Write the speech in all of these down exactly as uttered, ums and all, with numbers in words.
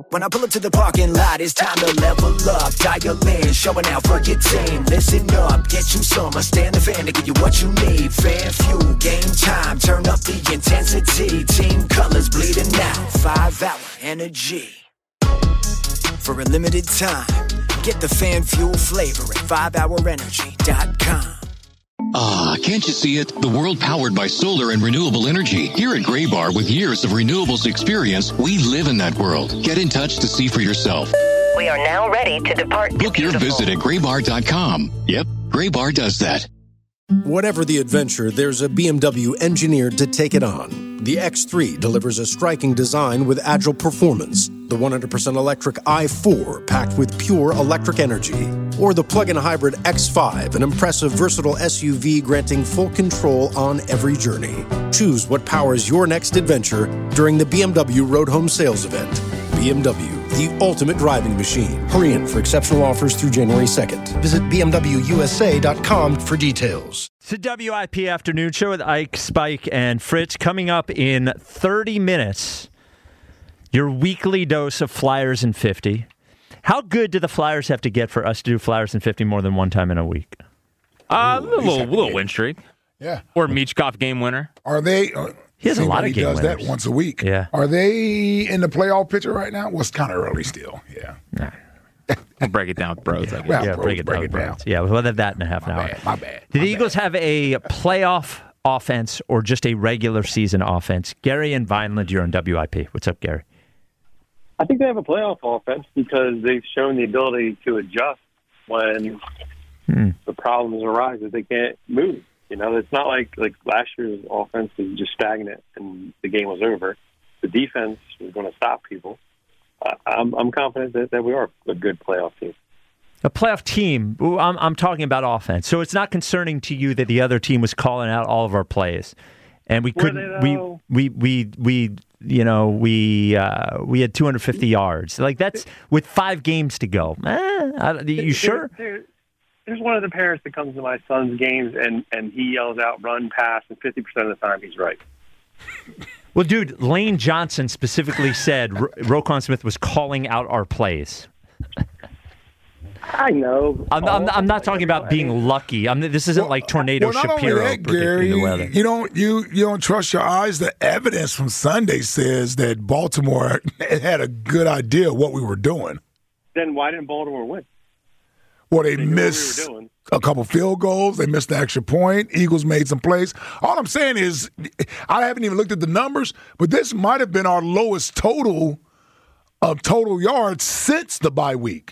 When I pull up to the parking lot, it's time to level up. Dial in, showing out for your team. Listen up, get you some. I stand the fan to give you what you need. Fan fuel, game time, turn up the intensity. Team colors bleeding out, five hour energy. For a limited time, get the fan fuel flavor at five hour energy dot com. Ah, can't you see it? The world powered by solar and renewable energy. Here at Graybar, with years of renewables experience, we live in that world. Get in touch to see for yourself. We are now ready to depart. Book your visit at graybar dot com. Yep, Graybar does that. Whatever the adventure, there's a B M W engineered to take it on. The X three delivers a striking design with agile performance. The one hundred percent electric i four packed with pure electric energy. Or the plug-in hybrid X five, an impressive, versatile S U V granting full control on every journey. Choose what powers your next adventure during the B M W Road Home Sales Event. B M W, the ultimate driving machine. Hurry in for exceptional offers through January second. Visit b m w u s a dot com for details. It's the W I P Afternoon Show with Ike, Spike, and Fritz. Coming up in thirty minutes, your weekly dose of Flyers in fifty. How good do the Flyers have to get for us to do Flyers in fifty more than one time in a week? Uh, Ooh, a little, little win streak. Yeah. Or Michkov game winner. Are they... Uh, he has a lot of game does winners. That once a week. Yeah. Are they in the playoff picture right now? Well, it's kind of early still. Yeah. Nah. We'll break it down with bros, I guess. Well, yeah, bros, break it break down. it down. Yeah, we'll have that in a half an My hour. bad, my bad. Do my the Eagles bad. have a playoff offense or just a regular season offense? Gary and Vineland, you're on W I P. What's up, Gary? I think they have a playoff offense because they've shown the ability to adjust when hmm. the problems arise that they can't move. You know, it's not like, like last year's offense was just stagnant and the game was over. The defense was going to stop people. Uh, I'm, I'm confident that, that we are a good playoff team. A playoff team. Ooh, I'm, I'm talking about offense. So it's not concerning to you that the other team was calling out all of our plays, and we Were couldn't. they, We, though? we we we you know we uh, we had two hundred fifty yards. Like that's with five games to go. Eh, I, you There- sure? there- there's one of the parents that comes to my son's games and, and he yells out run, pass, and fifty percent of the time he's right. Well, dude, Lane Johnson specifically said Ro- Roquan Smith was calling out our plays. I know. I'm, I'm, I'm not talking about being lucky. I'm, this isn't Well, like Tornado well, not only Shapiro that, predicting Gary, the weather. You don't you you don't trust your eyes. The evidence from Sunday says that Baltimore had a good idea of what we were doing. Then why didn't Baltimore win? Well, they, They knew what we missed were doing. a couple field goals. They missed the extra point. Eagles made some plays. All I'm saying is, I haven't even looked at the numbers, but this might have been our lowest total of total yards since the bye week.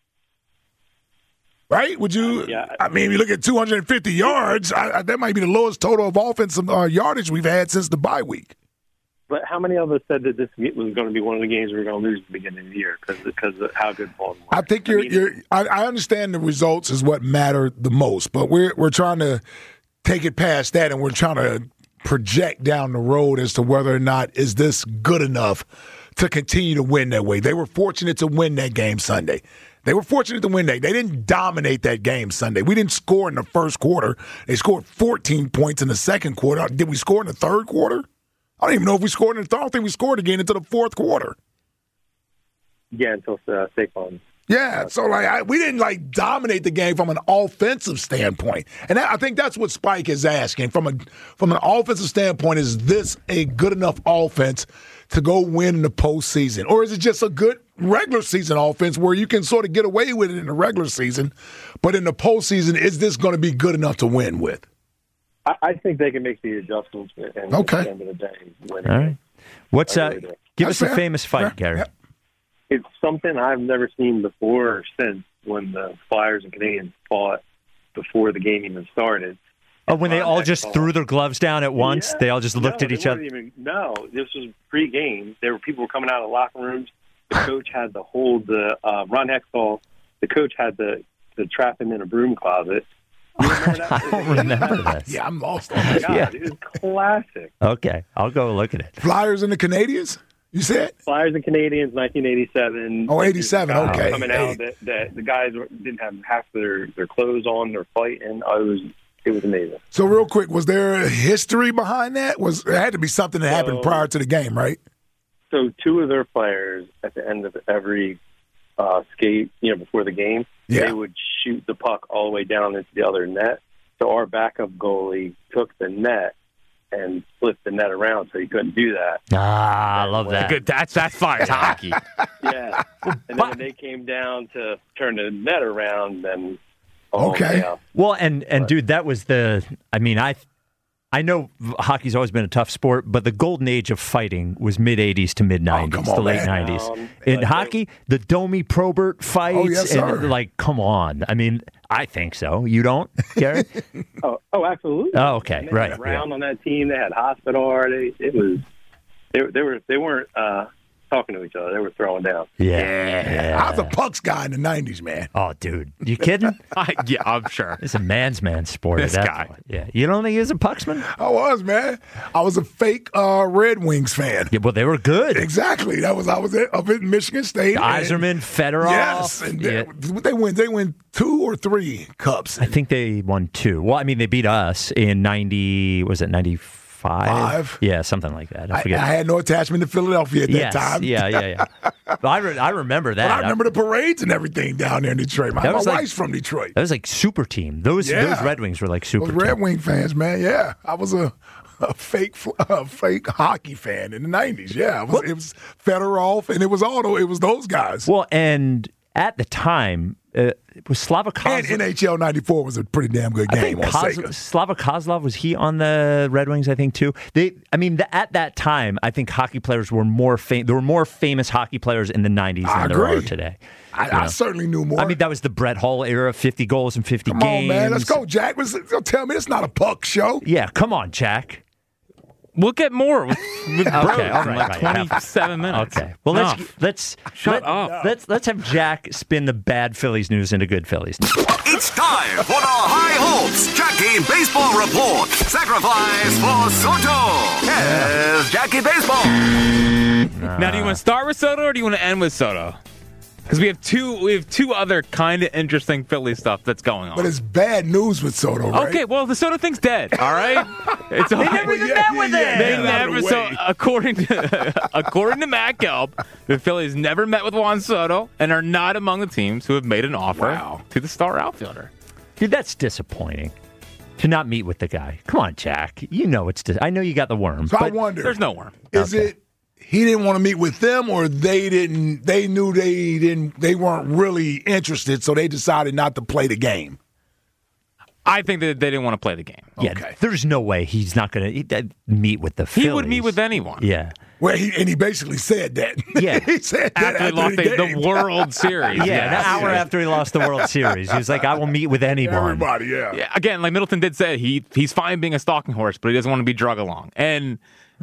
Right? Would you? Yeah. I mean, if you look at two hundred fifty yards, I, I, that might be the lowest total of offensive uh, yardage we've had since the bye week. But how many of us said that this was going to be one of the games we were going to lose at the beginning of the year because because of how good Baltimore? I think you're. I mean, you're I, I understand the results is what matter the most, but we're we're trying to take it past that, and we're trying to project down the road as to whether or not is this good enough to continue to win that way. They were fortunate to win that game Sunday. They were fortunate to win that. They didn't dominate that game Sunday. We didn't score in the first quarter. They scored fourteen points in the second quarter. Did we score in the third quarter? I don't even know if we scored in the third. I don't think we scored again until the fourth quarter. yeah, until uh, Saquon. Yeah, so like I, we didn't like dominate the game from an offensive standpoint, and that, I think that's what Spike is asking from a from an offensive standpoint. Is this a good enough offense to go win in the postseason, or is it just a good regular season offense where you can sort of get away with it in the regular season, but in the postseason, is this going to be good enough to win with? I, I think they can make the adjustments and Okay. at the end of the day win. All right. What's I uh? really do. Give That's us a fair. famous fight, Fair. Gary. Yeah. It's something I've never seen before or since when the Flyers and Canadians fought before the game even started. Oh, when they Ron all just Hextall- threw their gloves down at once, Yeah. they all just looked No, at they each other. weren't Even, no, this was pre-game. There were people were coming out of the locker rooms. The coach had to hold the uh, Ron Hextall. The coach had to to trap him in a broom closet. You remember that? I don't remember this. Yeah, I'm lost on Oh my that. God, Yeah. it was classic. Okay, I'll go look at it. Flyers and the Canadians, you said? Flyers and Canadians, nineteen eighty-seven. Oh, eighty-seven, Guys okay. Coming out that, that the guys were- didn't have half their, their clothes on. They're fighting. Oh, it was it was amazing. So real quick, was there a history behind that? Was there had to be something that happened So- prior to the game, right? so two of their players at the end of every uh, skate, you know, before the game, Yeah. they would shoot the puck all the way down into the other net. So our backup goalie took the net and flipped the net around, so he couldn't do that. Ah, I love that. Good. That's that's fire hockey. Yeah. And then when they came down to turn the net around, then oh, Okay. yeah. Well, and and dude, that was the. I mean, I, I know hockey's always been a tough sport, but the golden age of fighting was mid eighties to mid nineties, Oh, come on, the late man. nineties. Um, In I hockey, the Domi Probert fights, Oh, yes, sir. and like, come on. I mean, I think so. You don't, Gary? Oh, oh, absolutely. Oh, okay, And they right, had Brown on that team. They had Hospital. They, it was. They, they were. They weren't uh, talking to each other. They were throwing down. Yeah. I was a pucks guy in the nineties, man. Oh, dude, you kidding? I, yeah, I'm sure. It's a man's man sport. at This that guy. point. Yeah, you don't think he was a pucksman? I was, man. I was a fake uh, Red Wings fan. Yeah, well, they were good. Exactly. That was I was at, up at Michigan State. and- Iserman, Fedorov. Yes, and they, Yeah. they win. They win two or three cups. I think they won two. Well, I mean, they beat us in ninety. Was it ninety five? Five. Yeah, something like that. I I, forget. I had no attachment to Philadelphia at yes. that time. Yeah, yeah, yeah. But I, re- I remember that. But I remember the parades and everything down there in Detroit. My, That my was like- wife's from Detroit. That was like super team. Those Yeah. those Red Wings were like super Those Red team. Wing fans, man. Yeah, I was a, a fake fl- a fake hockey fan in the nineties. Yeah, it was, it was Fedorov, and it was all those, it was those guys. Well, and at the time, uh, was Slava and Kozlov. N H L ninety-four was a pretty damn good I game think on Koz- Sega. Slava Kozlov, was he on the Red Wings? I think too. They, I mean, the, at that time, I think hockey players were more fam- There were more famous hockey players in the nineties I than there are agree. today. I, You I know? certainly knew more. I mean, that was the Brett Hull era, fifty goals in fifty Come games. on, man. Let's go, Jack. Let's, don't tell me it's not a puck show. Yeah, come on, Jack. We'll get more with, with Okay, Bros all in right, like right. twenty-seven minutes. Okay. Well, let's Enough. let's Shut let, up. Let's let's have Jack spin the bad Phillies news into good Phillies news. It's time for the High Hopes Jackie Baseball Report. Sacrifice for Soto. Here's Jackie Baseball. Now, do you want to start with Soto or do you want to end with Soto? Because we have two, we have two other kind of interesting Philly stuff that's going on. But it's bad news with Soto, right? Okay, well, the Soto thing's dead. All right, it's they never even met with him. They Get out of never. the So way. according to according to Matt Gelb, the Phillies never met with Juan Soto and are not among the teams who have made an offer Wow. to the star outfielder. Dude, that's disappointing. To not meet with the guy. Come on, Jack. You know it's. Dis- I know you got the worm. So I but wonder, There's no worm. is Okay. it he didn't want to meet with them, or they didn't? They knew they didn't. They weren't really interested, so they decided not to play the game. I think that they didn't want to play the game. yeah, okay. there's no way he's not going to meet with the Phillies. He would meet with anyone. Yeah. Well, he, and he basically said that. Yeah. he said that After they lost the, the, game. the World Series. Yeah, yes. an hour after he lost the World Series, he was like, "I will meet with anyone." Everybody, yeah. Yeah, again, like Middleton did say, he he's fine being a stalking horse, but he doesn't want to be drug along. And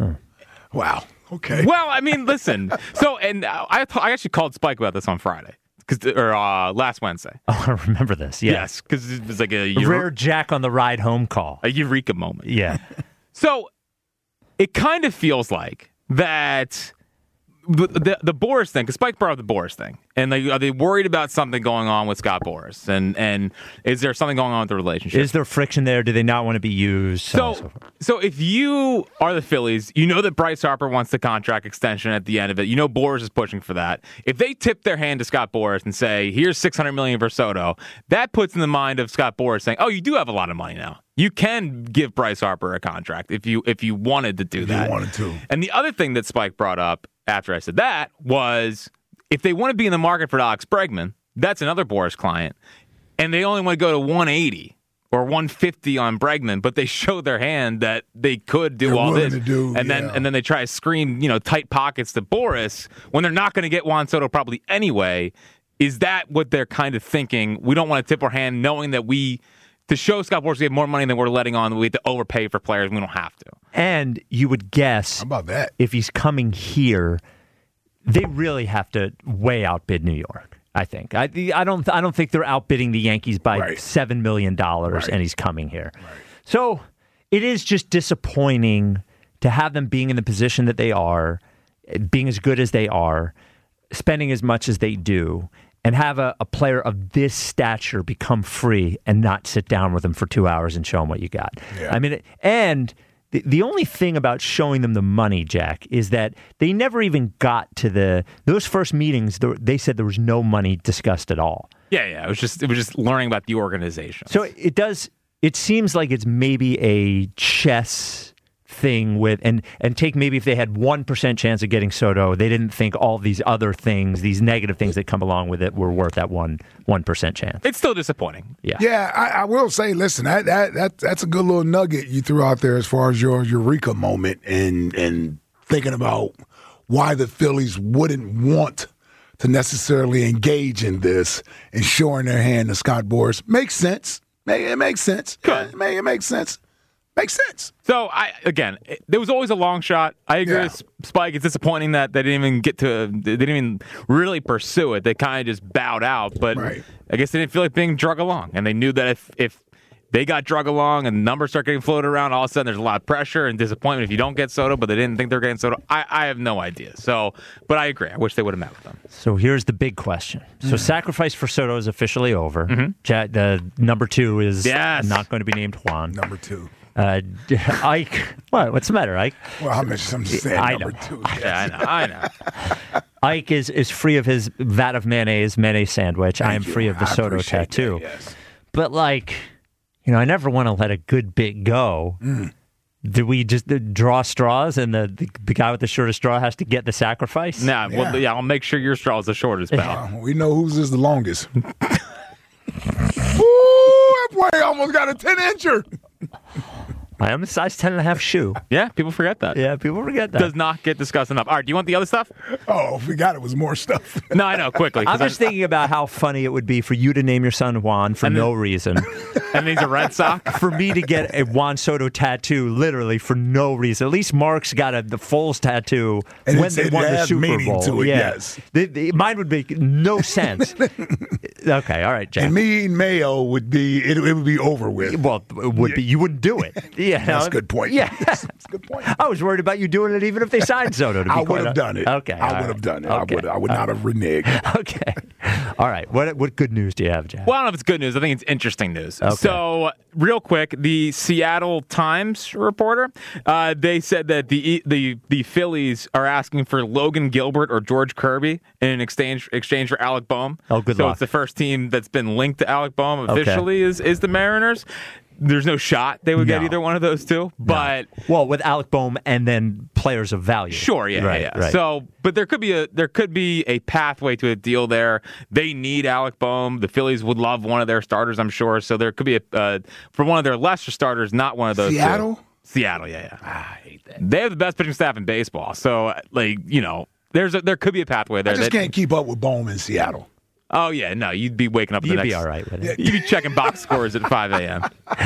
Wow. Okay. well, I mean, listen. So, and uh, I I actually called Spike about this on Friday, because or uh, last Wednesday. Oh, I remember this. Yeah. Yes, because it was like a, A eure- rare Jack on the ride home call. a eureka moment. Yeah. So it kind of feels like that the the, the Boris thing, because Spike brought up the Boris thing, and like, are they worried about something going on with Scott Boris, and and is there something going on with the relationship? Is there friction there? Do they not want to be used? So, on and So, so forth. so if you are the Phillies, you know that Bryce Harper wants the contract extension at the end of it. You know Boris is pushing for that. If they tip their hand to Scott Boris and say, "Here's six hundred million dollars for Soto," that puts in the mind of Scott Boris saying, "Oh, you do have a lot of money now. You can give Bryce Harper a contract if you if you wanted to do If you that." wanted to. And the other thing that Spike brought up after I said that was, if they want to be in the market for Alex Bregman, that's another Boris client, and they only want to go to one eighty or one fifty on Bregman, but they show their hand that they could do They're all willing this, to do, and then yeah. and then they try to scream, you know, tight pockets to Boris when they're not going to get Juan Soto probably anyway. Is that what they're kind of thinking? We don't want to tip our hand, knowing that we, to show Scott Boris we have more money than we're letting on, we have to overpay for players. We don't have to. And you would guess How about that? if he's coming here, they really have to way outbid New York. I think. I, I don't. I don't think they're outbidding the Yankees by Right. seven million dollars, Right. and he's coming here. So it is just disappointing to have them being in the position that they are, being as good as they are, spending as much as they do, and have a, a player of this stature become free and not sit down with him for two hours and show him what you got. Yeah. I mean, and The, the only thing about showing them the money, Jack, is that they never even got to the those first meetings. They said there was no money discussed at all. Yeah, yeah. It was just it was just learning about the organization. So it does. It seems like it's maybe a chess thing with and and take maybe if they had one percent chance of getting Soto, they didn't think all these other things, these negative things that come along with it, were worth that one one percent chance. It's still disappointing. Yeah, yeah. I, I will say, listen, that, that that that's a good little nugget you threw out there as far as your eureka moment and and thinking about why the Phillies wouldn't want to necessarily engage in this and showing their hand to Scott Boras makes sense. It makes sense. Good. It, it makes sense. Makes sense. So, I again, it, there was always a long shot. I agree Yeah. with Spike. It's disappointing that they didn't even get to, they didn't even really pursue it. They kind of just bowed out. But Right. I guess they didn't feel like being drug along. And they knew that if, if they got drug along and numbers start getting floated around, all of a sudden there's a lot of pressure and disappointment if you don't get Soto, but they didn't think they were getting Soto. I, I have no idea. So, but I agree. I wish they would have met with them. So here's the big question. So Mm-hmm. sacrifice for Soto is officially over. Mm-hmm. Jack, the number two is Yes. not going to be named Juan. Number two. Uh, Ike, what? What's the matter, Ike? Well, I'm just, I'm just saying I number know. two. Yeah, I know. I know. Ike is, is free of his vat of mayonnaise, mayonnaise sandwich. I am you. free of the I Soto appreciate tattoo. that, yes. But like, you know, I never want to let a good bit go. Mm. Do we just uh, draw straws and the, the the guy with the shortest straw has to get the sacrifice? Nah, well, Yeah. yeah, I'll make sure your straw is the shortest, pal. Uh, we know whose is the longest. Ooh, that boy almost got a ten-incher. I am a size ten and a half shoe. Yeah, people forget that. Yeah, people forget that. Does not get discussed enough. All right, do you want the other stuff? Oh, if we got it, was more stuff. No, I know, quickly. 'cause I'm just thinking about how funny it would be for you to name your son Juan for And then- no reason. And he's a Red Sox. For me to get a Juan Soto tattoo, literally for no reason. At least Mark's got a the Foles tattoo And when it's- they it won the has Super meaning Bowl. to it, yeah. yes. The- the- mine would make no sense. Okay, all right, Jack. And me eating mayo would be, it, it would be over with. Well, it would be. You wouldn't do it. Yeah, That's a good point. Yeah, That's a good point. I was worried about you doing it even if they signed Soto. To be I quite would have hon- done it. Okay, I all would right. have done it. Okay. I would. I would not have reneged. Okay, all right. What what good news do you have, Jack? Well, I don't know if it's good news. I think it's interesting news. Okay. So, real quick, the Seattle Times reporter, uh, they said that the the the Phillies are asking for Logan Gilbert or George Kirby in exchange exchange for Alec Boehm. Oh, good so luck. it's the first team that's been linked to Alec Boehm Okay. officially is is the Mariners. There's no shot they would get No. either one of those two, but. Well, with Alec Boehm and then players of value. Sure, yeah, right, yeah. yeah. Right. So, but there could be a there could be a pathway to a deal there. They need Alec Boehm. The Phillies would love one of their starters, I'm sure. So there could be a uh, for one of their lesser starters, not one of those. two. Seattle? Seattle, yeah, yeah. Ah, I hate that. They have the best pitching staff in baseball. So, like, you know, there's a, there could be a pathway there. I just that- can't keep up with Bohm in Seattle. Oh yeah, no, you'd be waking up. You'd the be next, all right with it. You'd be checking box scores at five a.m.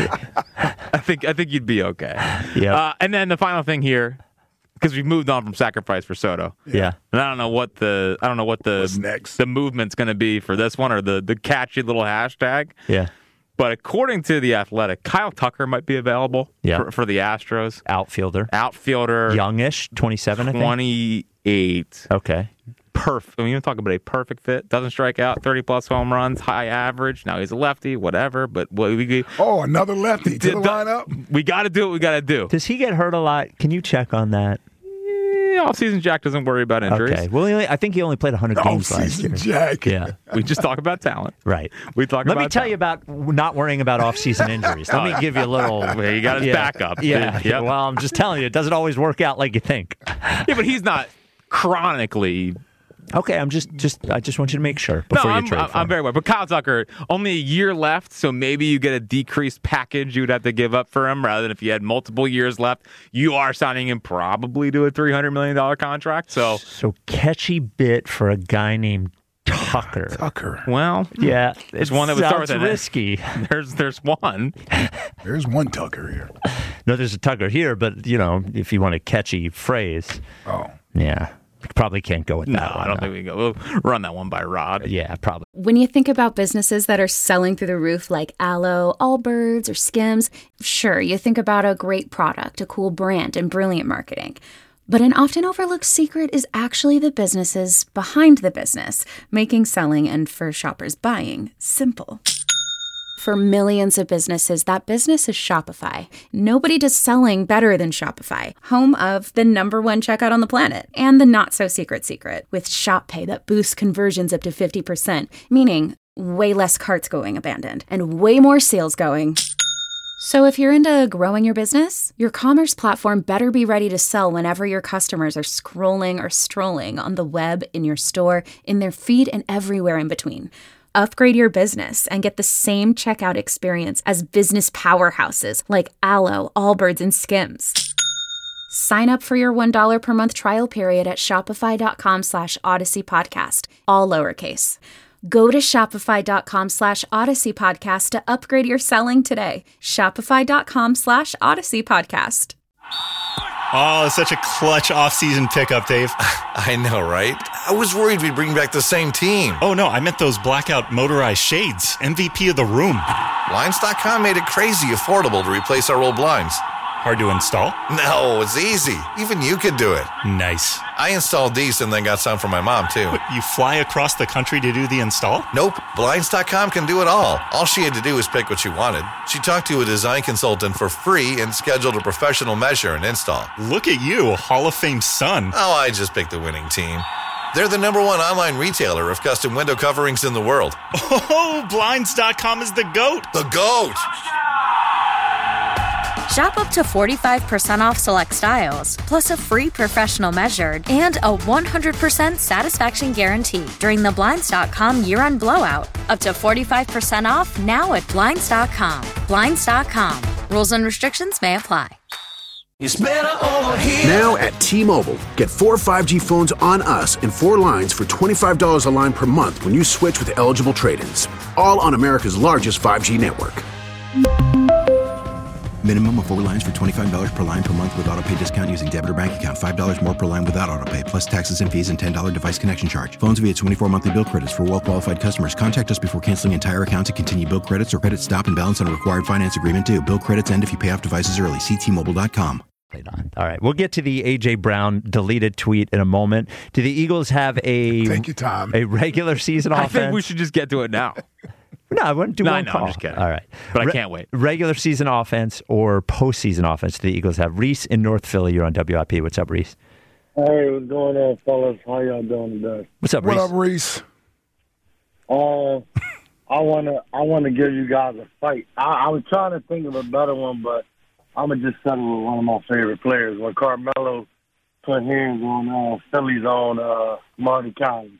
I think I think you'd be okay. Yeah. Uh, and then the final thing here, because we've moved on from sacrifice for Soto. Yeah. And I don't know what the I don't know what the What's next? the movement's going to be for this one or the the catchy little hashtag. Yeah. But according to the Athletic, Kyle Tucker might be available Yeah. for, for the Astros. Outfielder. Outfielder, Youngish, twenty-seven, I think. twenty-eight. Okay. Perfect. I mean, you talk about a perfect fit. Doesn't strike out, thirty plus home runs, high average. Now he's a lefty, whatever. But what we Oh, another lefty to the Did- lineup. we got to do what we got to do. Does he get hurt a lot? Can you check on that? All season, Jack doesn't worry about injuries. Okay. Well, he only, I think he only played one hundred games last year. Off-season Jack. Yeah. We just talk about talent. Right. We talk Let about me tell talent. you about not worrying about off-season injuries. Let me give you a little. Well, you got his yeah, backup. Yeah. Yep. Well, I'm just telling you, it doesn't always work out like you think. Yeah, but he's not chronically. Okay, I'm just, just, I just want you to make sure No, before I'm, you trade I'm, for I'm him. very well. But Kyle Tucker, only a year left, so maybe you get a decreased package you would have to give up for him rather than if you had multiple years left. You are signing him probably to a three hundred million dollars contract. So, So catchy bit for a guy named Tucker. Tucker. well, Yeah, there's it one that would start sounds with an- risky. there's there's one. There's one Tucker here. No, there's a Tucker here, but you know, if you want a catchy phrase, Oh. yeah, probably can't go with No, that one. I don't think we can go. We'll run that one by Rod. Yeah, probably. When you think about businesses that are selling through the roof like Aloe, Allbirds, or Skims, sure, you think about a great product, a cool brand, and brilliant marketing. But an often overlooked secret is actually the businesses behind the business, making selling and for shoppers buying simple. For millions of businesses, that business is Shopify. Nobody does selling better than Shopify, home of the number one checkout on the planet and the not-so-secret secret with Shop Pay that boosts conversions up to fifty percent, meaning way less carts going abandoned and way more sales going. So if you're into growing your business, your commerce platform better be ready to sell whenever your customers are scrolling or strolling on the web, in your store, in their feed, and everywhere in between. Upgrade your business and get the same checkout experience as business powerhouses like Alo, Allbirds, and Skims. Sign up for your one dollar per month trial period at shopify.com slash Odyssey Podcast, all lowercase. Go to shopify.com slash Odyssey Podcast to upgrade your selling today. Shopify.com slash Odyssey Podcast. Oh, such a clutch off-season pickup, Dave. I know, right? I was worried we'd bring back the same team. Oh, no, I meant those blackout motorized shades. M V P of the room. Blinds dot com made it crazy affordable to replace our old blinds. Hard to install? No, it's easy. Even you could do it. Nice. I installed these and then got some for my mom, too. What, you fly across the country to do the install? Nope. Blinds dot com can do it all. All she had to do was pick what she wanted. She talked to a design consultant for free and scheduled a professional measure and install. Look at you, a Hall of Fame son. Oh, I just picked the winning team. They're the number one online retailer of custom window coverings in the world. Oh, Blinds dot com is the GOAT. The GOAT! Shop up to forty-five percent off select styles, plus a free professional measured and a one hundred percent satisfaction guarantee during the Blinds dot com year-end blowout. Up to forty-five percent off now at Blinds dot com. Blinds dot com. Rules and restrictions may apply. It's better over here. Now at T-Mobile, get four five G phones on us and four lines for twenty-five dollars a line per month when you switch with eligible trade-ins. All on America's largest five G network. Minimum of four lines for twenty-five dollars per line per month with autopay discount using debit or bank account. five dollars more per line without autopay, plus taxes and fees and ten dollars device connection charge. Phones via twenty-four monthly bill credits for well-qualified customers. Contact us before canceling entire account to continue bill credits or credit stop and balance on a required finance agreement due. Bill credits end if you pay off devices early. See T Mobile dot com. All right, we'll get to the A J. Brown deleted tweet in a moment. Do the Eagles have a Take your time. a regular season I offense? think we should just get to it now. No, I wouldn't do no, one no, call. I'm just kidding. All right. But Re- I can't wait. Regular season offense or postseason offense do the Eagles have? Reese in North Philly, you're on W I P. What's up, Reese? Hey, what's going on, fellas? How y'all doing today? What's up, What Reese? up, Reese? Uh, I wanna, I wanna give you guys a fight. I, I was trying to think of a better one, but I'm gonna just settle with one of my favorite players. When Carmelo put hands on uh, Philly's own uh, Marty Collins.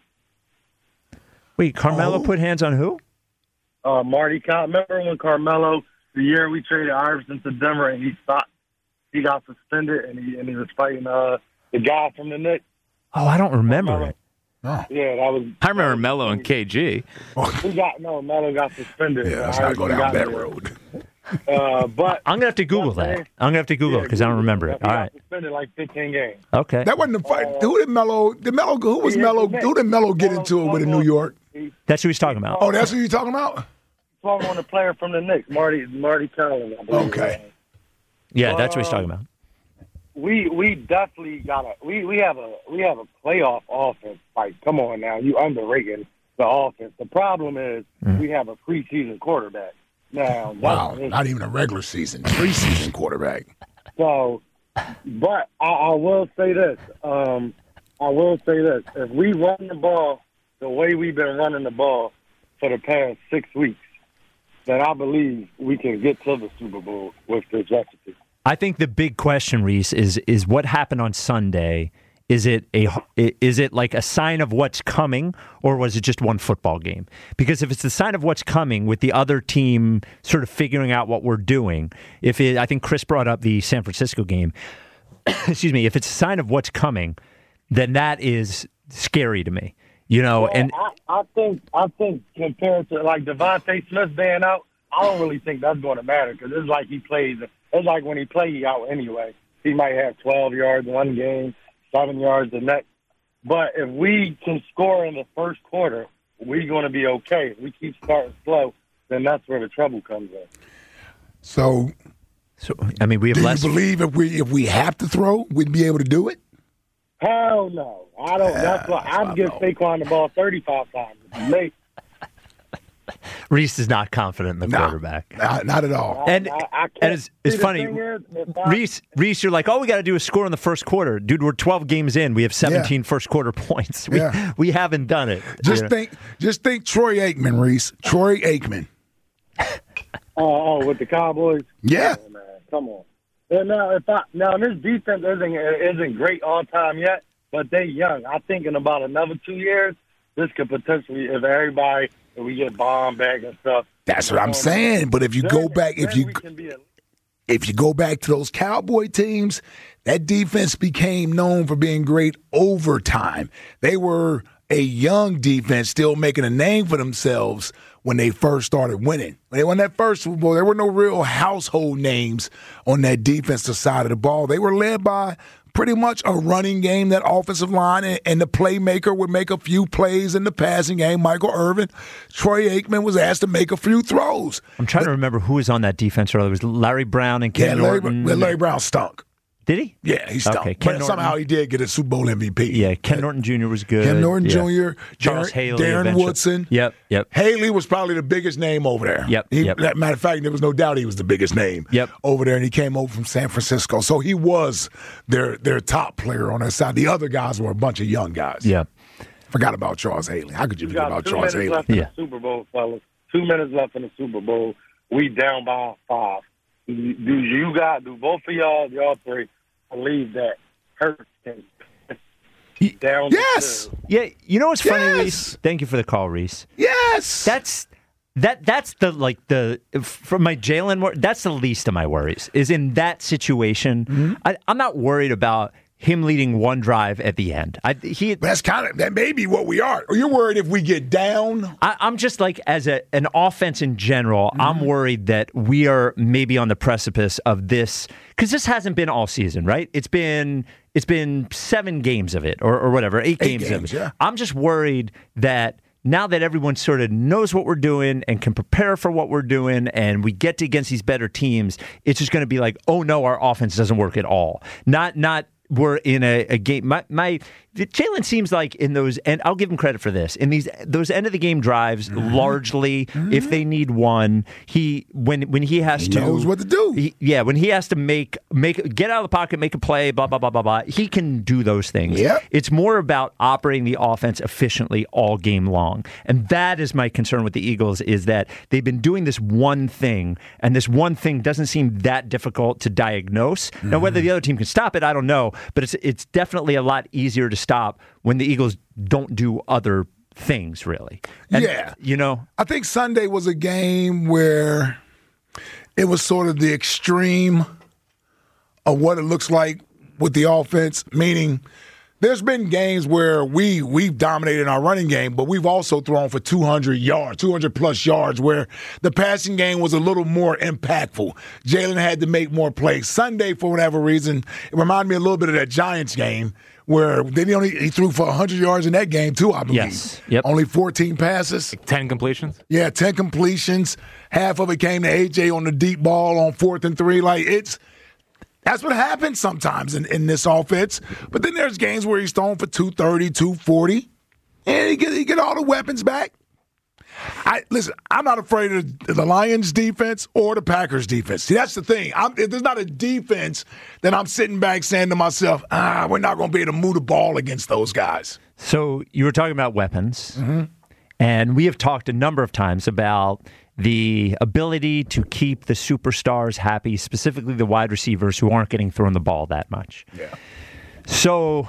Wait, Carmelo Oh. put hands on who? Uh, Marty Collins. Remember when Carmelo, the year we traded Iverson to Denver, and he stopped, he got suspended, and he and he was fighting uh, the guy from the Knicks. Oh, I don't remember Carmelo. it. Oh. Yeah, that was. I remember Melo and K G. He got no. Melo got suspended. Yeah, let's Uh, not go Iverson down got that there. road. Uh, but I'm going to have to Google but, that. man, I'm going to have to Google it yeah, because I don't remember it. He All got right. suspended like fifteen games. Okay. That wasn't the fight. Who did Melo? Did Melo? Who was Yeah, Melo? the Who did Melo get Melo- into it with in Melo- New York? That's who he's talking about. Oh, that's who you're talking about. Swung on the player from the Knicks, Marty Marty Collins. I believe. Okay. Yeah, that's what he's Uh, talking about. We we definitely got a we, we have a we have a playoff offense fight. Come on now, you underrating the offense. The problem is Mm. we have a preseason quarterback now. Wow, that's- not even a regular season, preseason quarterback. So, but I, I will say this. Um, I will say this. If we run the ball the way we've been running the ball for the past six weeks, then I believe we can get to the Super Bowl with this recipe. I think the big question, Reese, is is what happened on Sunday. Is it a is it like a sign of what's coming, or was it just one football game? Because if it's the sign of what's coming, with the other team sort of figuring out what we're doing, if it, I think Chris brought up the San Francisco game. Excuse me. If it's a sign of what's coming, then that is scary to me. You know, Well, and I, I think I think compared to like Devontae Smith being out, I don't really think that's going to matter because it's like he plays. It's like when he plays, he out anyway. He might have twelve yards one game, seven yards the next. But if we can score in the first quarter, we're going to be okay. If we keep starting slow, then that's where the trouble comes in. So, so I mean, we have do less. you believe if we if we have to throw, we'd be able to do it? Hell no. I don't. That's why I'd give Saquon the ball thirty-five times. It's late. Reese is not confident in the Nah, quarterback. Not, not at all. And, I, I and it's, it's See, funny, the thing is, if I- Reese, Reese, you're like, all we got to do is score in the first quarter. Dude, we're twelve games in. We have seventeen Yeah. first quarter points. We, Yeah. we haven't done it. Just You know? think, just think Troy Aikman, Reese. Troy Aikman. Oh, oh, with the Cowboys. Yeah. Come on, man. Come on. And now, if I now this defense isn't isn't great all time yet, but they young. I think in about another two years, this could potentially, if everybody, if we get bombed back and stuff. That's what I'm saying. But if you go back, if you if you go back to those Cowboy teams, that defense became known for being great overtime. They were a young defense still making a name for themselves when they first started winning. When they won that first Super Bowl, there were no real household names on that defensive side of the ball. They were led by pretty much a running game, that offensive line, and, and the playmaker would make a few plays in the passing game. Michael Irvin, Troy Aikman was asked to make a few throws. I'm trying to remember who was on that defense earlier. It was Larry Brown and Ken yeah, Larry, Norton. Larry Brown stunk. Did he? Yeah, he stunk. Okay, Ken but Norton. somehow he did get a Super Bowl M V P. Yeah, Ken Norton Junior was good. Ken Norton Yeah. Junior, Charles Darren, Haley Darren eventually. Woodson. Yep, yep. Haley was probably the biggest name over there. Yep, He, yep. That matter of fact, there was no doubt he was the biggest name Yep. over there, and he came over from San Francisco. So he was their their top player on that side. The other guys were a bunch of young guys. Yeah. Forgot about Charles Haley. How could you We forget got about two Charles minutes Haley? left in Yeah. the Super Bowl, fellas. Two minutes left in the Super Bowl. We down by five. Do you got? Do both of y'all, y'all three, believe that Hurts can down? Yes. The Yeah, you know what's funny, Yes. Reese? Thank you for the call, Reese. Yes. That's that. That's the like the from my Jalen. wor- That's the least of my worries. Is in that situation. Mm-hmm. I, I'm not worried about him leading one drive at the end. I, he. But that's kind of that may be what we are. Are you worried if we get down? I, I'm just like, as a, an offense in general, Mm-hmm. I'm worried that we are maybe on the precipice of this, because this hasn't been all season, right? It's been it's been seven games of it, or, or whatever, eight, Eight games, games, of it. yeah. I'm just worried that now that everyone sort of knows what we're doing and can prepare for what we're doing, and we get to against these better teams, it's just going to be like, oh no, our offense doesn't work at all. Not not. We're in a, a game. My, my Jalen seems like in those, and I'll give him credit for this. In these those end of the game drives, Mm-hmm. largely, mm-hmm. if they need one, he when when he has He to knows what to do. He, yeah, when he has to make make get out of the pocket, make a play, blah blah blah blah blah. He can do those things. Yep. It's more about operating the offense efficiently all game long, and that is my concern with the Eagles. Is that they've been doing this one thing, and this one thing doesn't seem that difficult to diagnose. Now, whether the other team can stop it, I don't know. But it's it's definitely a lot easier to stop when the Eagles don't do other things, really. And, Yeah. You know? I think Sunday was a game where it was sort of the extreme of what it looks like with the offense, meaning there's been games where we, we've dominated our running game, but we've also thrown for two hundred yards, two hundred plus yards, where the passing game was a little more impactful. Jalen had to make more plays. Sunday, for whatever reason, it reminded me a little bit of that Giants game where they only he threw for one hundred yards in that game, too, I believe. Yes. Yep. Only fourteen passes. ten completions? Yeah, ten completions. Half of it came to A J on the deep ball on fourth and three. Like, it's that's what happens sometimes in, in this offense. But then there's games where he's throwing for two thirty, two forty, and he get, he get all the weapons back. I Listen, I'm not afraid of the Lions defense or the Packers defense. See, that's the thing. I'm, if there's not a defense, then I'm sitting back saying to myself, ah, we're not going to be able to move the ball against those guys. So you were talking about weapons, mm-hmm. and we have talked a number of times about the ability to keep the superstars happy, specifically the wide receivers who aren't getting thrown the ball that much. Yeah. So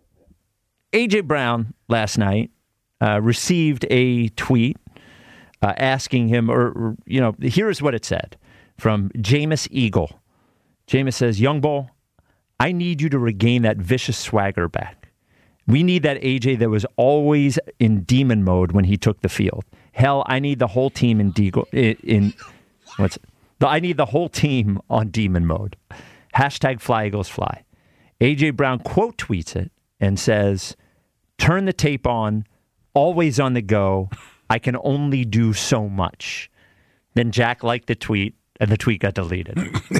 A J. Brown last night uh, received a tweet uh, asking him, or, or, you know, here's what it said from Jameis Eagle. Jameis says, Young Bull, I need you to regain that vicious swagger back. We need that A J that was always in demon mode when he took the field. Hell, I need the whole team in de- in, in what's it? I need the whole team on demon mode. Hashtag Fly Eagles Fly. A J. Brown quote tweets it and says, "Turn the tape on, always on the go. I can only do so much." Then Jack liked the tweet, and the tweet got deleted.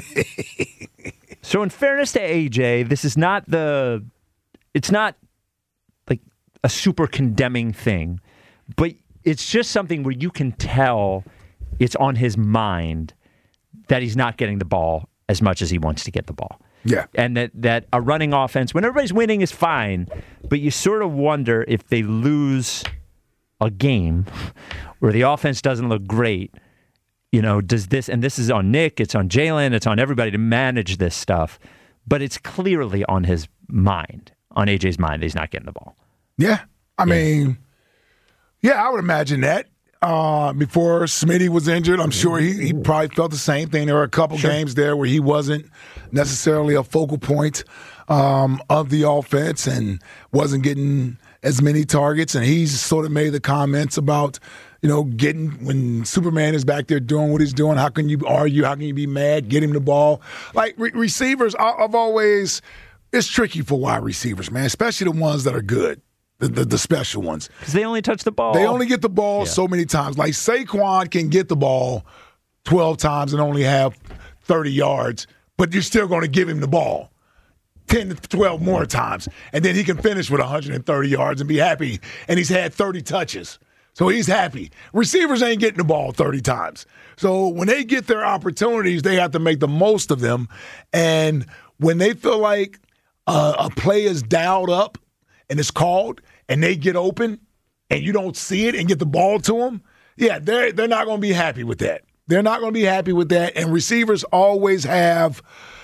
So in fairness to A J, this is not the, it's not like a super condemning thing, but it's just something where you can tell it's on his mind that he's not getting the ball as much as he wants to get the ball. Yeah. And that, that a running offense, when everybody's winning, is fine, but you sort of wonder if they lose a game where the offense doesn't look great, you know, does this, and this is on Nick, it's on Jalen, it's on everybody to manage this stuff, but it's clearly on his mind, on A J's mind that he's not getting the ball. Yeah. I Yeah. mean, yeah, I would imagine that. Uh, before Smitty was injured, I'm sure he, he probably felt the same thing. There were a couple Sure. games there where he wasn't necessarily a focal point um, of the offense and wasn't getting as many targets. And he's sort of made the comments about, you know, getting when Superman is back there doing what he's doing, how can you argue? How can you be mad? Get him the ball. Like re- receivers, I- I've always, it's tricky for wide receivers, man, especially the ones that are good. The, the, the special ones. Because they only touch the ball. They only get the ball Yeah. so many times. Like Saquon can get the ball twelve times and only have thirty yards, but you're still going to give him the ball ten to twelve more times. And then he can finish with one hundred thirty yards and be happy. And he's had thirty touches. So he's happy. Receivers ain't getting the ball thirty times. So when they get their opportunities, they have to make the most of them. And when they feel like uh, a play is dialed up and it's called, and they get open, and you don't see it and get the ball to them, yeah, they're, they're not going to be happy with that. They're not going to be happy with that. And receivers always have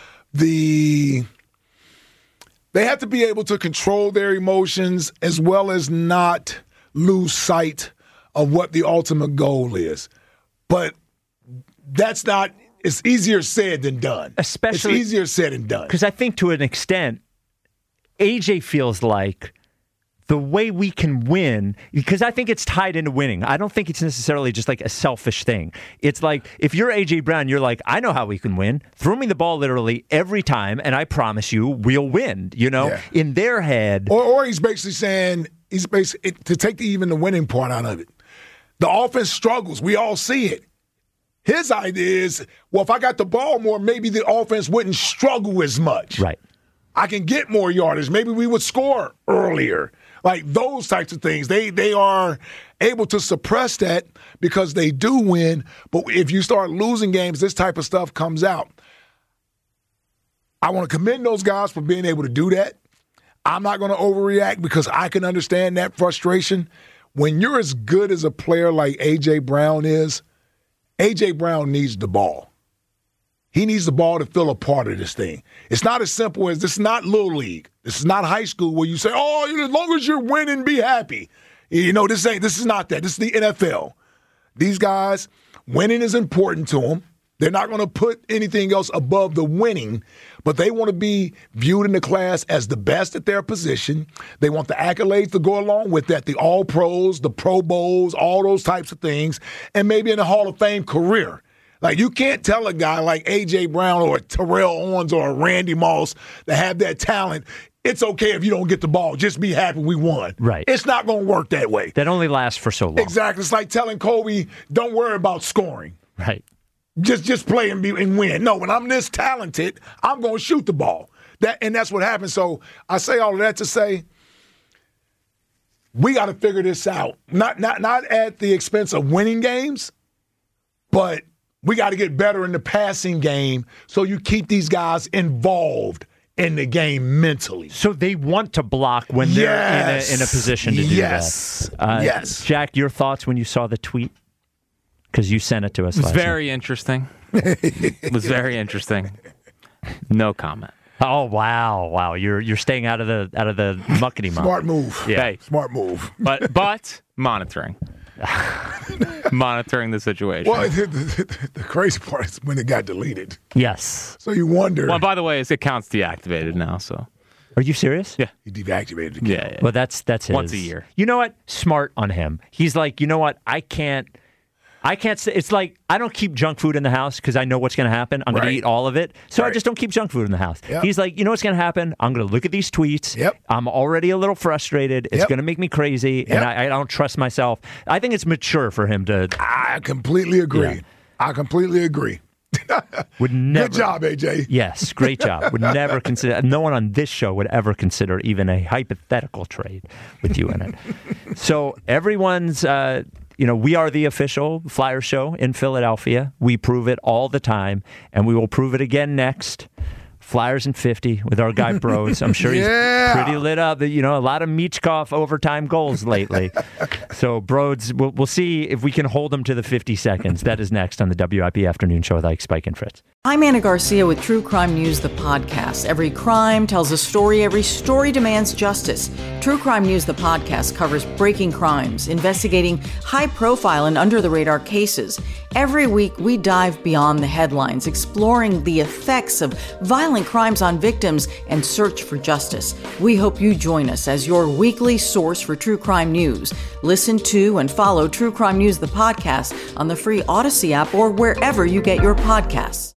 the – they have to be able to control their emotions as well as not lose sight of what the ultimate goal is. But that's not – it's easier said than done. Especially it's easier said than done. Because I think to an extent, A J feels like the way we can win, because I think it's tied into winning. I don't think it's necessarily just like a selfish thing. It's like, if you're A J Brown, you're like, I know how we can win. Throw me the ball literally every time, and I promise you we'll win, you know? Yeah. In their head. Or, or he's basically saying, he's basically, to take the, even the winning part out of it, the offense struggles. We all see it. His idea is, well, if I got the ball more, maybe the offense wouldn't struggle as much. Right. I can get more yardage. Maybe we would score earlier. Like those types of things. They they are able to suppress that because they do win. But if you start losing games, this type of stuff comes out. I want to commend those guys for being able to do that. I'm not going to overreact because I can understand that frustration. When you're as good as a player like A J Brown is, A J Brown needs the ball. He needs the ball to feel a part of this thing. It's not as simple as, this is not Little League. This is not high school where you say, oh, as long as you're winning, be happy. You know, this ain't. This is not that. This is the N F L. These guys, winning is important to them. They're not going to put anything else above the winning, but they want to be viewed in the class as the best at their position. They want the accolades to go along with that, the All-Pros, the Pro Bowls, all those types of things, and maybe in a Hall of Fame career. Like, you can't tell a guy like A J Brown or Terrell Owens or Randy Moss that have that talent, it's okay if you don't get the ball. Just be happy we won. Right. It's not going to work that way. That only lasts for so long. Exactly. It's like telling Kobe, don't worry about scoring. Right. Just just play and, be, and win. No, when I'm this talented, I'm going to shoot the ball. That And that's what happens. So I say all of that to say, we got to figure this out. Not, not, not at the expense of winning games, but we got to get better in the passing game so you keep these guys involved in the game mentally. So they want to block when they're yes. in, a, in a position to do yes. that. Uh, yes. Jack, your thoughts when you saw the tweet? Because you sent it to us It was last very night. interesting. It was very interesting. No comment. Oh wow, wow! You're you're staying out of the out of the muckety muck. Smart move. Yeah. Hey, Smart move. but but monitoring, monitoring the situation. Well, the, the, the crazy part is when it got deleted. Yes. So you wonder. Well, by the way, it counts deactivated now. So Are you serious? Yeah. He deactivated the Yeah, yeah. Well, that's that's his. Once a year. You know what? Smart on him. He's like, you know what? I can't. I can't say, it's like, I don't keep junk food in the house because I know what's going to happen. I'm going Right. to eat all of it. So I Right. just don't keep junk food in the house. Yep. He's like, you know what's going to happen? I'm going to look at these tweets. Yep. I'm already a little frustrated. It's Yep. going to make me crazy. Yep. And I, I don't trust myself. I think it's mature for him to. I completely agree. Yeah. I completely agree. Would never. Good job, A J. Yes, great job. Would never consider. No one on this show would ever consider even a hypothetical trade with you in it. So everyone's uh, you know, we are the official Flyer show in Philadelphia. We prove it all the time, and we will prove it again next. Flyers in fifty with our guy Broads. I'm sure Yeah. he's pretty lit up. You know, a lot of Michkov overtime goals lately. So Broads, we'll, we'll see if we can hold him to the fifty seconds. That is next on the W I P Afternoon Show with Ike, Spike, and Fritz. I'm Anna Garcia with True Crime News, the podcast. Every crime tells a story. Every story demands justice. True Crime News, the podcast, covers breaking crimes, investigating high-profile and under-the-radar cases. Every week, we dive beyond the headlines, exploring the effects of violent crimes on victims and search for justice. We hope you join us as your weekly source for true crime news. Listen to and follow True Crime News, the podcast, on the free Odyssey app or wherever you get your podcasts.